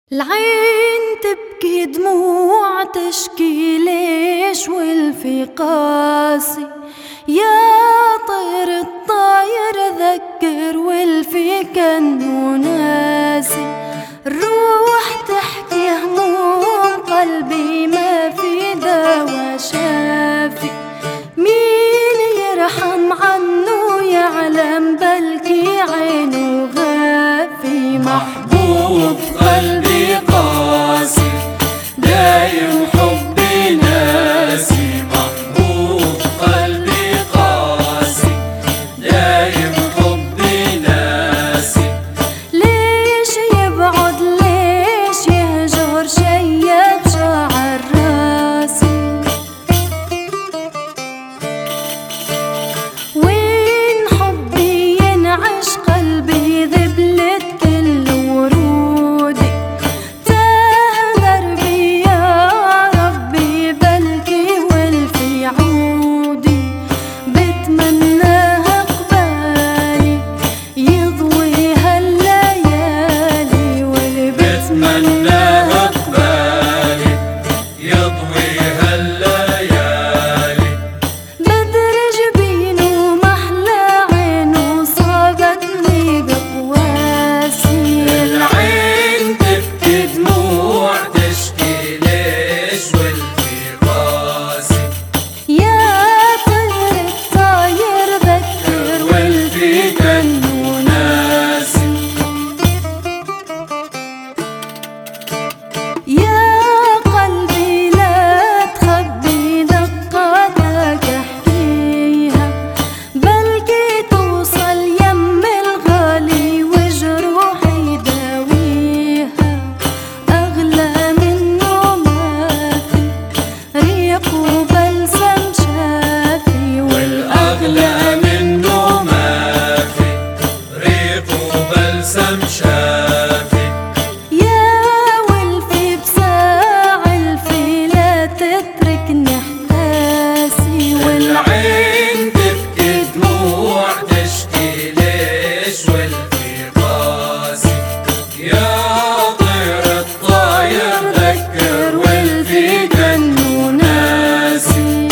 العين تبكي دموع تشكي ليش والفي قاسي، يا طير الطاير ذكر والفي كانه ناسي. الروح تحكي هموم قلبي ما في دوا شافي، مين يرحم عنه يعلم بلكي عينه غافي. محبوب قلبي قاسي دايم حبي ناسي، محبوب قلبي قاسي دايم حبي ناسي. ليش يبعد ليش يهجر شيب شعر راسي، وين حبي ينعش قلبي ذبلت كل ورودي. تاه دربي يا ربي بلكي والفي عودي، بتمناها قبالي يضوي هالليالي، واللي بتمناها قبالي يضوي هالليالي. بدر جبينه محلى عينه صاغتني بقواسي. العين تبكي دموع تشكي ليش والفي قاسي، يا طير الطاير ذكر والفي كانه ناسي. يا قلبي لا تخبي دقاتك احكيها، بلكي توصل يم الغالي وجروحي داويها. أغلى منه ما في ريق وبلسم شافي، والأغلى منه ما في ريق وبلسم شافي. يا والفي بساع الفي لا تتركني احتاسي. العين تبكي دموع تشكي ليش والفي قاسي، يا طير الطاير ذكر والفي كانه ناسي.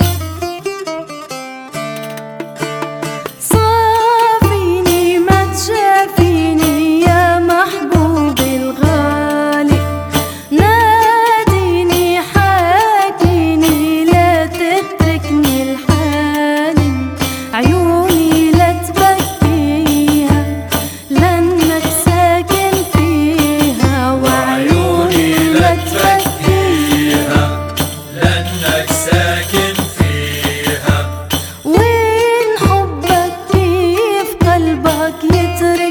صافيني ما تشافيني يا محبوبي الغالي، ناديني حاكيني لا تتركني لحالي. عيوني لا تبكيها لأنك ساكن فيها، وعيوني لا تبكيها لأنك ساكن فيها. وين حبك كيف قلبك يترك